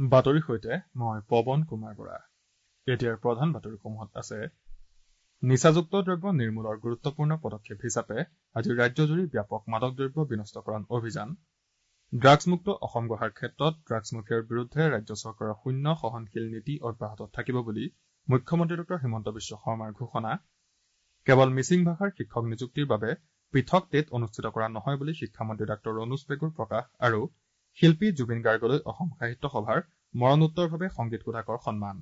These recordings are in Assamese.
বাতৰিৰ সৈতে মই পৱন কুমাৰ বৰা। এতিয়াৰ প্ৰধান বাতৰিসমূহত আছে নিচাযুক্ত দ্ৰব্য নিৰ্মূলৰ গুৰুত্বপূৰ্ণ পদক্ষেপ হিচাপে আজি ৰাজ্যজুৰি ব্যাপক মাদক দ্ৰব্য বিনষ্টকৰণ অভিযান, ড্ৰাগছমুক্ত অসম গঢ়াৰ ক্ষেত্ৰত ড্ৰাগছ মাফিয়াৰ বিৰুদ্ধে ৰাজ্য চৰকাৰৰ শূন্য সহনশীল নীতি অব্যাহত থাকিব বুলি মুখ্যমন্ত্ৰী ড হিমন্ত বিশ্ব শৰ্মাৰ ঘোষণা, কেৱল মিচিং ভাষাৰ শিক্ষক নিযুক্তিৰ বাবে পৃথক টেট অনুষ্ঠিত কৰা নহয় বুলি শিক্ষামন্ত্ৰী ডাঃ ৰণোজ পেগুৰ প্ৰকাশ আৰু শিল্পী জুবিন গাৰ্গলৈ অসম সাহিত্য সভাৰ মৰণোত্তৰভাৱে সংগীত সুধাকৰ সন্মান।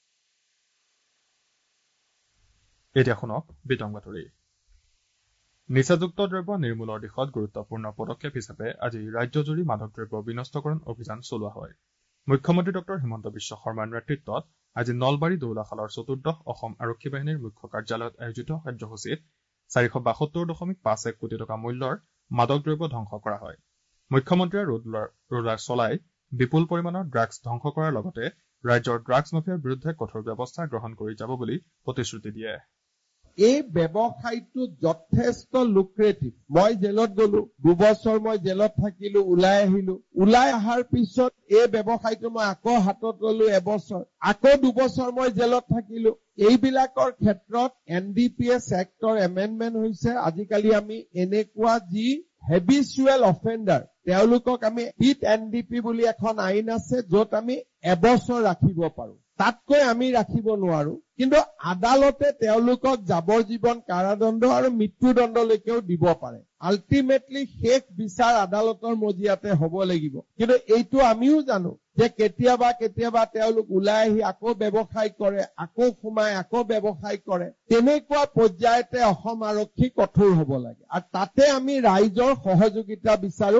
এতিয়া শুনক বিতং বাতৰি। নিচাযুক্ত দ্ৰব্য নিৰ্মূলৰ দিশত গুৰুত্বপূৰ্ণ পদক্ষেপ হিচাপে আজি ৰাজ্যজুৰি মাদক দ্ৰব্য বিনষ্টকৰণ অভিযান চলোৱা হয়। মুখ্যমন্ত্ৰী ড হিমন্ত বিশ্ব শৰ্মাৰ নেতৃত্বত আজি নলবাৰী দৌলাশালৰ ৪ৰ্থ অসম আৰক্ষী বাহিনীৰ মুখ্য কাৰ্যালয়ত আয়োজিত কাৰ্যসূচীত ৪৭২.৫১ কোটি টকা মূল্যৰ মাদক দ্ৰব্য ধ্বংস কৰা হয়। মুখ্যমন্ত্ৰীয়ে ৰোলাৰ চলাই বিপুল পৰিমাণৰ ড্ৰাগছ ধ্বংস কৰাৰ লগতে ৰাজ্যৰ ড্ৰাগছ মাফিয়াৰ বিৰুদ্ধে কঠোৰ ব্যৱস্থা গ্ৰহণ কৰি যাব বুলি প্ৰতিশ্ৰুতি দিয়ে। এই ব্যৱসায়টো যথেষ্ট লুক্ৰেটিভ। মই জেলত গলো, ২ বছৰ মই জেলত থাকিলো, ওলাই আহিলো। ওলাই অহাৰ পিছত এই ব্যৱসায়টো মই আকৌ হাতত ললো এবছৰ, আকৌ ২ বছৰ মই জেলত থাকিলো। এইবিলাকৰ ক্ষেত্ৰত NDPS এক্টৰ এমেণ্ডমেণ্ট হৈছে। আজিকালি আমি এনেকুৱা যি হেবিচুৱেল অফেণ্ডাৰ তেওঁলোকক আমি হিট NDP বুলি এখন আইন আছে, য'ত আমি এবছৰ ৰাখিব পাৰো। তাতকৈ আমি ৰাখিব নোৱাৰো। কিন্তু আদালতে তেওঁলোকক যাৱজ্জীৱন কাৰাদণ্ড আৰু মৃত্যুদণ্ডলৈকেও দিব পাৰে। আল্টিমেটলি শেষ বিচাৰ আদালতৰ মজিয়াতে হ'ব লাগিব। কিন্তু এইটো আমিও জানো যে কেতিয়াবা তেওঁলোক ওলাই আহি আকৌ ব্যৱসায় কৰে, আকৌ সোমাই আকৌ ব্যৱসায় কৰে। তেনেকুৱা পৰ্যায়তে অসম আৰক্ষী কঠোৰ হ'ব লাগে আৰু তাতে আমি ৰাইজৰ সহযোগিতা বিচাৰো।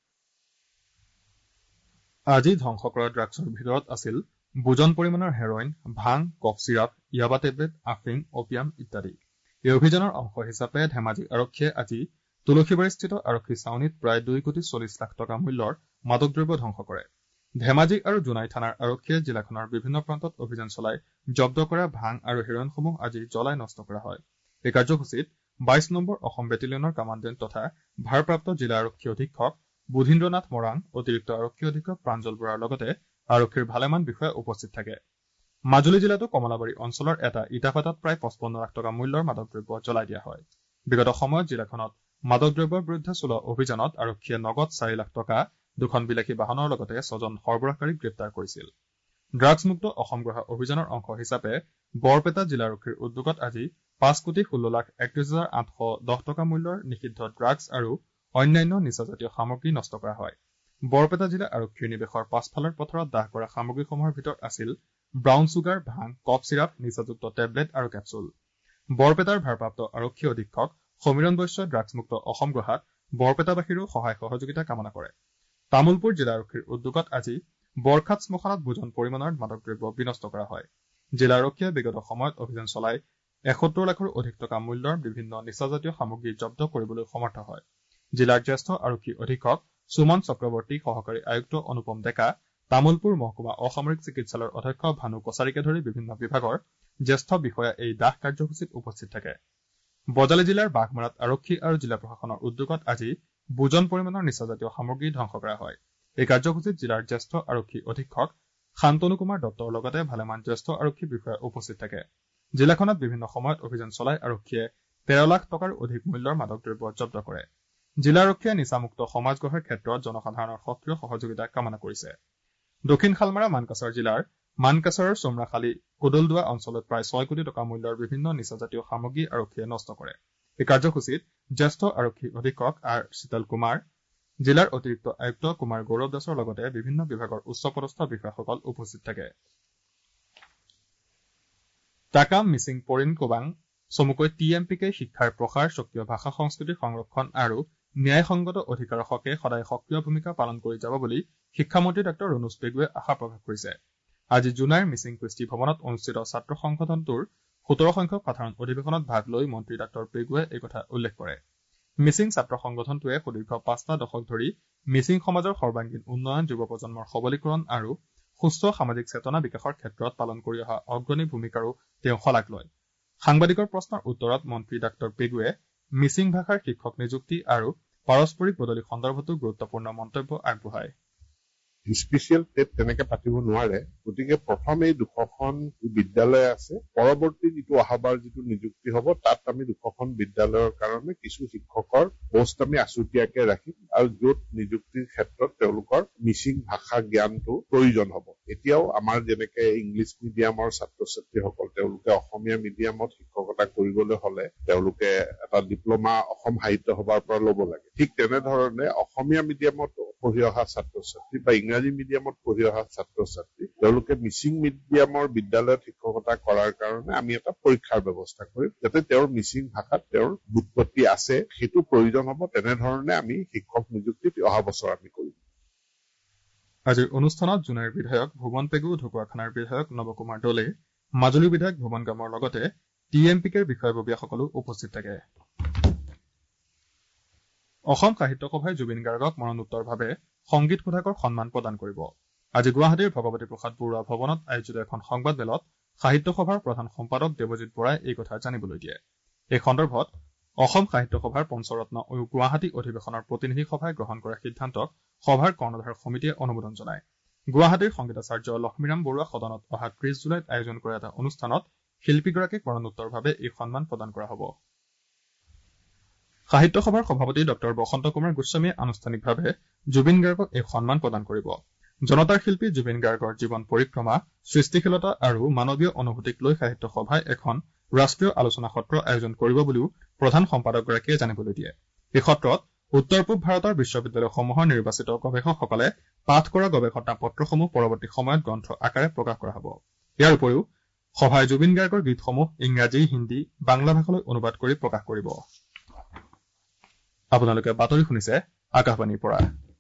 আজি ধ্বংস কৰা ড্ৰাগছৰ ভিতৰত আছিল বুজন পৰিমাণৰ হেৰইন, ভাং, কফ চিৰাপ, ইয়াবা টেবলেট, আফিং, অপিয়াম ইত্যাদি। এই অভিযানৰ অংশ হিচাপে ধেমাজি আৰক্ষীয়ে আজি তুলসীবাৰীস্থিত আৰক্ষী ছাউনীত প্ৰায় 2,40 কোটি টকা মূল্যৰ মাদক দ্ৰব্য ধ্বংস কৰে। ধেমাজি আৰু জোনাই থানাৰ আৰক্ষীয়ে জিলাখনৰ বিভিন্ন প্ৰান্তত অভিযান চলাই জব্দ কৰা ভাং আৰু হেৰইনসমূহ আজি জ্বলাই নষ্ট কৰা হয়। এই কাৰ্যসূচীত 22 নম্বৰ অসম বেটেলিয়নৰ কামাণ্ডেণ্ট তথা ভাৰপ্ৰাপ্ত জিলা আৰক্ষী অধীক্ষক বুধীন্দ্ৰনাথ মৰাণ, অতিৰিক্ত আৰক্ষী অধীক্ষক প্ৰাঞ্জল বৰাৰ লগতে আৰক্ষীৰ ভালেমান বিষয়া উপস্থিত থাকে। মাজুলী জিলাতো কমলাবাৰী অঞ্চলৰ এটা ইটাভাটাত প্ৰায় 55 লাখ টকা মূল্যৰ মাদক দ্ৰব্য জ্বলাই দিয়া হয়। বিগত সময়ত জিলাখনত মাদক দ্ৰব্যৰ বিৰুদ্ধে চলোৱা অভিযানত আৰক্ষীয়ে নগদ 4 লাখ টকা, 2খন বিলাসী বাহনৰ লগতে 6জন সৰবৰাহকাৰীক গ্ৰেপ্তাৰ কৰিছিল। ড্ৰাগছমুক্ত অসম গঢ়া অভিযানৰ অংশ হিচাপে বৰপেটা জিলা আৰক্ষীৰ উদ্যোগত আজি 5,16,31,810 টকা মূল্যৰ নিষিদ্ধ ড্ৰাগছ আৰু অন্যান্য নিচাজাতীয় সামগ্ৰী নষ্ট কৰা হয়। বৰপেটা জিলা আৰক্ষীৰ নিৱেশৰ পাছফালৰ পথাৰত দাহ কৰা সামগ্ৰীসমূহৰ ভিতৰত আছিল ব্ৰাউন চুগাৰ, ভাং, কফ চিৰাপ, নিচাযুক্ত টেবলেট আৰু কেপচুল। বৰপেটাৰ ভাৰপ্ৰাপ্ত আৰক্ষী অধীক্ষক সমীৰণ বৈশ্যই ড্ৰাগছমুক্ত অসম গঢ়াত বৰপেটাবাসীৰো সহায় সহযোগিতা কামনা কৰে। তামুলপুৰ জিলা আৰক্ষীৰ উদ্যোগত আজি বৰখাট শ্মশানত বুজন পৰিমাণৰ মাদক দ্ৰব্য বিনষ্ট কৰা হয়। জিলা আৰক্ষীয়ে বিগত সময়ত অভিযান চলাই 71 লাখৰো অধিক টকা মূল্যৰ বিভিন্ন নিচাজাতীয় সামগ্ৰী জব্দ কৰিবলৈ সমৰ্থ হয়। জিলাৰ জ্যেষ্ঠ আৰক্ষী অধীক্ষক সুমন চক্ৰৱৰ্তী, সহকাৰী আয়ুক্ত অনুপম ডেকা, তামুলপুৰ মহকুমা অসামৰিক চিকিৎসালয়ৰ অধ্যক্ষ ভানু কছাৰীকে ধৰি বিভিন্ন বিভাগৰ জ্যেষ্ঠ বিষয়া এই দাহ কাৰ্যসূচীত উপস্থিত থাকে। বজালী জিলাৰ বাঘমাৰাত আৰক্ষী আৰু জিলা প্ৰশাসনৰ উদ্যোগত আজি বুজন পৰিমাণৰ নিচাজাতীয় সামগ্ৰী ধ্বংস কৰা হয়। এই কাৰ্যসূচীত জিলাৰ জ্যেষ্ঠ আৰক্ষী অধীক্ষক শান্তনু কুমাৰ দত্তৰ লগতে ভালেমান জ্যেষ্ঠ আৰক্ষী বিষয়া উপস্থিত থাকে। জিলাখনত বিভিন্ন সময়ত অভিযান চলাই আৰক্ষীয়ে 13 লাখ টকাৰ অধিক মূল্যৰ মাদক দ্ৰব্য জব্দ কৰে। জিলা আৰক্ষীয়ে নিচামুক্ত সমাজ গঢ়াৰ ক্ষেত্ৰত জনসাধাৰণৰ সক্ৰিয় সহযোগিতা কামনা কৰিছে। দক্ষিণ শালমাৰা মানকাছাৰ জিলাৰ মানকাছাৰৰ চমৰাখালী কোদলদুৱা অঞ্চলত প্ৰায় 6 কোটি টকা মূল্যৰ বিভিন্ন নিচাজাতীয় সামগ্ৰী আৰক্ষীয়ে নষ্ট কৰে। এই কাৰ্যসূচীত জ্যেষ্ঠ আৰক্ষী অধীক্ষক আৰ শীতল কুমাৰ, জিলাৰ অতিৰিক্ত আয়ুক্ত কুমাৰ গৌৰৱ দাসৰ লগতে বিভিন্ন বিভাগৰ উচ্চপদস্থ বিষয়াসকল উপস্থিত থাকে। টাকাম মিচিং পৰিণ কোবাং চমুকৈ TMPকে শিক্ষাৰ প্ৰসাৰ, স্বকীয় ভাষা সংস্কৃতিৰ সংৰক্ষণ আৰু ন্যায়সংগত অধিকাৰৰ হকে সদায় সক্ৰিয় ভূমিকা পালন কৰি যাব বুলি শিক্ষামন্ত্ৰী ডাঃ ৰণোজ পেগুৱে আশা প্ৰকাশ কৰিছে। আজি জোনাইৰ মিচিং কৃষ্টি ভৱনত অনুষ্ঠিত ছাত্ৰ সংগঠনটোৰ 17 সংখ্যক সাধাৰণ অধিৱেশনত ভাগ লৈ মন্ত্ৰী ডাঃ পেগুৱে এই কথা উল্লেখ কৰে। মিচিং ছাত্ৰ সংগঠনটোৱে সুদীৰ্ঘ 5টা দশক ধৰি মিচিং সমাজৰ সৰ্বাংগীন উন্নয়ন, যুৱ প্ৰজন্মৰ সবলীকৰণ আৰু সুস্থ সামাজিক চেতনা বিকাশৰ ক্ষেত্ৰত পালন কৰি অহা অগ্ৰণী ভূমিকাৰো তেওঁ শলাগ লয়। সাংবাদিকৰ প্ৰশ্নৰ উত্তৰত মন্ত্ৰী ডাঃ পেগুৱে মিচিং ভাষাৰ শিক্ষক নিযুক্তি আৰু পাৰস্পৰিক বদলি সন্দৰ্ভতো গুৰুত্বপূৰ্ণ মন্তব্য আগবঢ়ায়। স্পেচিয়েল টেট তেনেকে পাতিব নোৱাৰে। গতিকে প্ৰথম এই 200খন বিদ্যালয় আছে, পৰৱৰ্তী যিটো অহাবাৰ যিটো নিযুক্তি হ'ব তাত আমি 200খন বিদ্যালয়ৰ কাৰণে কিছু শিক্ষকৰ পোষ্ট আমি আছুতীয়াকে ৰাখিম আৰু য'ত নিযুক্তিৰ ক্ষেত্ৰত তেওঁলোকৰ মিচিং ভাষা জ্ঞানটো প্ৰয়োজন হ'ব। এতিয়াও আমাৰ যেনেকে ইংলিছ মিডিয়ামৰ ছাত্ৰ ছাত্ৰীসকল তেওঁলোকে অসমীয়া মিডিয়ামত শিক্ষকতা কৰিবলৈ হ'লে তেওঁলোকে এটা ডিপ্ল'মা অসম সাহিত্য সভাৰ পৰা ল'ব লাগে। ঠিক তেনেধৰণে অসমীয়া মিডিয়ামত পঢ়ি অহা ছাত্ৰ ছাত্ৰী বা ইংৰাজী মিডিয়ামত পঢ়ি অহা ছাত্ৰ ছাত্ৰী তেওঁলোকে মিচিং মিডিয়ামৰ বিদ্যালয়ত শিক্ষকতা কৰাৰ কাৰণে আমি এটা পৰীক্ষাৰ ব্যৱস্থা কৰিম, যাতে তেওঁৰ মিচিং ভাষাত তেওঁৰ ব্যুৎপত্তি আছে সেইটো প্ৰয়োজন হ'ব। তেনেধৰণে আমি শিক্ষক নিযুক্তি অহা বছৰ আমি কৰিম। আজিৰ অনুষ্ঠানত জোনাইৰ বিধায়ক ভুৱন পেগু, ঢকুৱাখানাৰ বিধায়ক নৱকুমাৰ দলে, মাজুলীৰ বিধায়ক ভুৱন গামৰ লগতে TMPKৰ বিষয়ববীয়াসকলো উপস্থিত থাকে। অসম সাহিত্য সভাই জুবিন গাৰ্গক মৰণোত্তৰভাৱে সংগীত সুধাকৰ সন্মান প্ৰদান কৰিব। আজি গুৱাহাটীৰ ভগৱতী প্ৰসাদ বৰুৱা ভৱনত আয়োজিত এখন সংবাদমেলত সাহিত্য সভাৰ প্ৰধান সম্পাদক দেৱজিৎ বৰাই এই কথা জানিবলৈ দিয়ে। এই সন্দৰ্ভত অসম সাহিত্য সভাৰ পঞ্চৰত্ন গুৱাহাটী অধিৱেশনৰ প্ৰতিনিধি সভাই গ্ৰহণ কৰা সিদ্ধান্তক সভাৰ কৰ্ণধাৰ সমিতিয়ে অনুমোদন জনায়। গুৱাহাটীৰ সংগীতাচাৰ্য লক্ষ্মীৰাম বৰুৱা সদনত অহা 30 জুলাইত আয়োজন কৰা এটা অনুষ্ঠানত শিল্পীগৰাকীক মৰণোত্তৰভাৱে এই সন্মান প্ৰদান কৰা হ'ব। সাহিত্য সভাৰ সভাপতি ডক্টৰ বসন্ত কুমাৰ গোস্বামীয়ে আনুষ্ঠানিকভাৱে জুবিন গাৰ্গক এই সন্মান প্ৰদান কৰিব। জনতাৰ শিল্পী জুবিন গাৰ্গৰ জীৱন পৰিক্ৰমা, সৃষ্টিশীলতা আৰু মানৱীয় অনুভূতিক লৈ সাহিত্য সভাই এখন ৰাষ্ট্ৰীয় আলোচনা সত্ৰ আয়োজন কৰিব বুলিও প্ৰধান সম্পাদকগৰাকীয়ে জানিবলৈ দিয়ে। এই সত্ৰত উত্তৰ পূব ভাৰতৰ বিশ্ববিদ্যালয়সমূহৰ নিৰ্বাচিত গৱেষকসকলে পাঠ কৰা গৱেষণা পত্ৰসমূহ পৰৱৰ্তী সময়ত গ্ৰন্থ আকাৰে প্ৰকাশ কৰা হ'ব। ইয়াৰ উপৰিও সভাই জুবিন গাৰ্গৰ গীতসমূহ ইংৰাজী, হিন্দী, বাংলা ভাষালৈ অনুবাদ কৰি প্ৰকাশ কৰিব। আপোনালোকে বাতৰি শুনিছে আকাশবাণীৰ পৰা।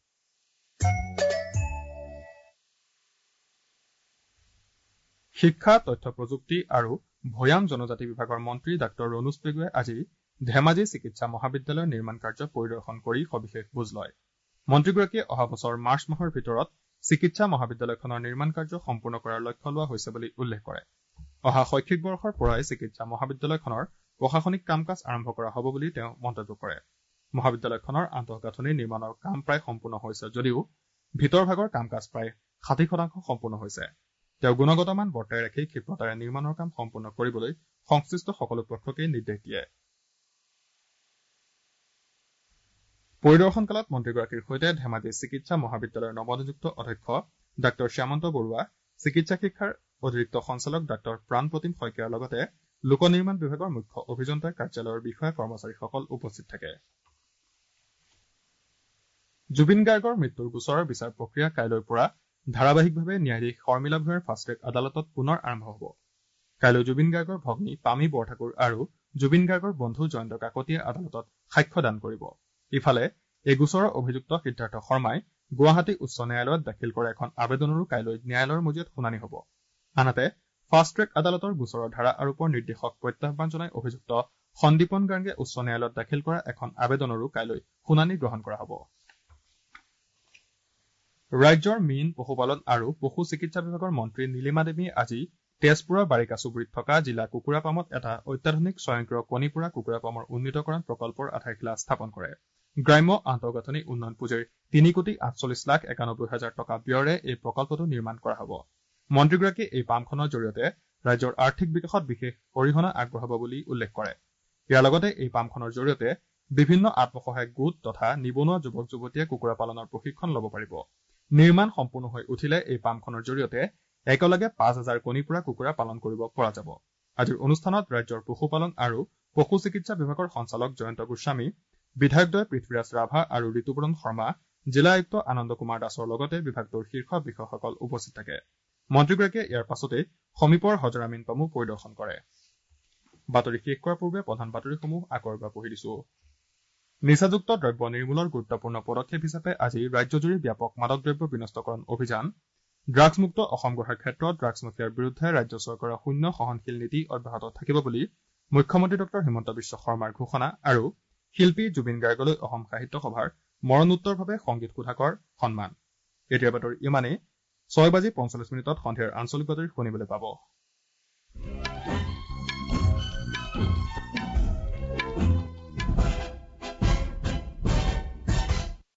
শিক্ষা, তথ্য প্ৰযুক্তি আৰু ভৈয়াম জনজাতি বিভাগৰ মন্ত্ৰী ডাঃ ৰণোজ পেগুৱে আজি ধেমাজি চিকিৎসা মহাবিদ্যালয়ৰ নিৰ্মাণ কাৰ্য পৰিদৰ্শন কৰি সবিশেষ বুজ লয়। মন্ত্ৰীগৰাকীয়ে অহা বছৰ মাৰ্চ মাহৰ ভিতৰত চিকিৎসা মহাবিদ্যালয়খনৰ নিৰ্মাণ কাৰ্য সম্পূৰ্ণ কৰাৰ লক্ষ্য লোৱা হৈছে বুলি উল্লেখ কৰে। অহা শৈক্ষিক বৰ্ষৰ পৰাই চিকিৎসা মহাবিদ্যালয়খনৰ প্ৰশাসনিক কাম কাজ আৰম্ভ কৰা হ'ব বুলি তেওঁ মন্তব্য কৰে। মহাবিদ্যালয়খনৰ আন্তঃগাঁথনি নিৰ্মাণৰ কাম প্ৰায় সম্পূৰ্ণ হৈছে যদিও ভিতৰভাগৰ কাম কাজ প্ৰায় 60% সম্পূৰ্ণ হৈছে। তেওঁ গুণগত মান বৰ্তাই ৰাখি ক্ষীপ্ৰতাৰে নিৰ্মাণৰ কাম সম্পূৰ্ণ কৰিবলৈ সংশ্লিষ্ট সকলো পক্ষকে নিৰ্দেশ দিয়ে। পৰিদৰ্শনকালত মন্ত্ৰীগৰাকীৰ সৈতে ধেমাজি চিকিৎসা মহাবিদ্যালয়ৰ নৱনিযুক্ত অধ্যক্ষ ডাঃ শ্যামন্ত বৰুৱা, চিকিৎসা শিক্ষাৰ অতিৰিক্ত সঞ্চালক ডাঃ প্ৰাণপ্ৰতিম শইকীয়াৰ লগতে লোক নিৰ্মাণ বিভাগৰ মুখ্য অভিযন্তাৰ কাৰ্যালয়ৰ বিষয়া কৰ্মচাৰীসকল উপস্থিত থাকে। জুবিন গাৰ্গৰ মৃত্যুৰ গোচৰৰ বিচাৰ প্ৰক্ৰিয়া কাইলৈৰ পৰা ধাৰাবাহিকভাৱে ন্যায়াধীশ শৰ্মিলা ভূঞাৰ ফাষ্ট ট্ৰেক আদালতত পুনৰ আৰম্ভ হ'ব। কাইলৈ জুবিন গাৰ্গৰ ভগ্নী পামী বৰঠাকুৰ আৰু জুবিন গাৰ্গৰ বন্ধু জয়ন্ত কাকতিয়ে আদালতত সাক্ষ্যদান কৰিব। ইফালে এই গোচৰৰ অভিযুক্ত সিদ্ধাৰ্থ শৰ্মাই গুৱাহাটী উচ্চ ন্যায়ালয়ত দাখিল কৰা এখন আবেদনৰো কাইলৈ ন্যায়ালয়ৰ মজিয়াত শুনানি হ'ব। আনহাতে ফাষ্ট ট্ৰেক আদালতৰ গোচৰৰ ধাৰা আৰোপৰ নিৰ্দেশক প্ৰত্যাহ্বান জনাই অভিযুক্ত সন্দীপন গাৰ্গে উচ্চ ন্যায়ালয়ত দাখিল কৰা এখন আবেদনৰো কাইলৈ শুনানি গ্ৰহণ কৰা হ'ব। ৰাজ্যৰ মীন, পশুপালন আৰু পশু চিকিৎসা বিভাগৰ মন্ত্ৰী নীলিমা দেৱীয়ে আজি তেজপুৰৰ বাৰিকা চুবুৰীত থকা জিলা কুকুৰা পামত এটা অত্যাধুনিক স্বয়ংক্ৰিয় কণী পোৰা কুকুৰা পামৰ উন্নীতকৰণ প্ৰকল্পৰ আধাৰশিলা স্থাপন কৰে। গ্ৰাম্য আন্তঃগাঁথনি উন্নয়ন পুঁজিৰ 3,48,91,000 টকা ব্যয়েৰে এই প্ৰকল্পটো নিৰ্মাণ কৰা হ'ব। মন্ত্ৰীগৰাকীয়ে এই পামখনৰ জৰিয়তে ৰাজ্যৰ আৰ্থিক বিকাশত বিশেষ অৰিহণা আগবঢ়াব বুলি উল্লেখ কৰে। ইয়াৰ লগতে এই পামখনৰ জৰিয়তে বিভিন্ন আত্মসহায়ক গোট তথা নিবনুৱা যুৱক যুৱতীয়ে কুকুৰা পালনৰ প্ৰশিক্ষণ ল'ব পাৰিব। নিৰ্মাণ সম্পূৰ্ণ হৈ উঠিলে এই পামখনৰ জৰিয়তে একেলগে 5,000 কণী পোৰা কুকুৰা পালন কৰিব পৰা যাব। আজিৰ অনুষ্ঠানত ৰাজ্যৰ পশুপালন আৰু পশু চিকিৎসা বিভাগৰ সঞ্চালক জয়ন্ত গোস্বামী, বিধায়কদ্বয় পৃথ্বীৰাজ ৰাভা আৰু ঋতুপূৰণ শৰ্মা, জিলা আয়ুক্ত আনন্দ কুমাৰ দাসৰ লগতে বিভাগটোৰ শীৰ্ষ বিষয়াসকল উপস্থিত থাকে। মন্ত্ৰীগৰাকীয়ে ইয়াৰ পাছতে সমীপৰ হজৰা মীন পামো পৰিদৰ্শন কৰে। বাতৰি শেষ কৰাৰ পূৰ্বে প্ৰধান বাতৰিসমূহ আকৌ এবাৰ পঢ়ি দিছো। নিচাযুক্ত দ্ৰব্য নিৰ্মূলৰ গুৰুত্বপূৰ্ণ পদক্ষেপ হিচাপে আজি ৰাজ্যজুৰি ব্যাপক মাদক দ্ৰব্য বিনষ্টকৰণ অভিযান, ড্ৰাগছমুক্ত অসম গঢ়াৰ ক্ষেত্ৰত ড্ৰাগছ মাফিয়াৰ বিৰুদ্ধে ৰাজ্য চৰকাৰৰ শূন্য সহনশীল নীতি অব্যাহত থাকিব বুলি মুখ্যমন্ত্ৰী ডঃ হিমন্ত বিশ্ব শৰ্মাৰ ঘোষণা আৰু শিল্পী জুবিন গাৰ্গলৈ অসম সাহিত্য সভাৰ মৰণোত্তৰভাৱে সংগীত সুধাকৰ সন্মান। এতিয়া বাতৰি ইমানেই। 6:45 সন্ধিয়াৰ আঞ্চলিক বাতৰি শুনিবলৈ পাব।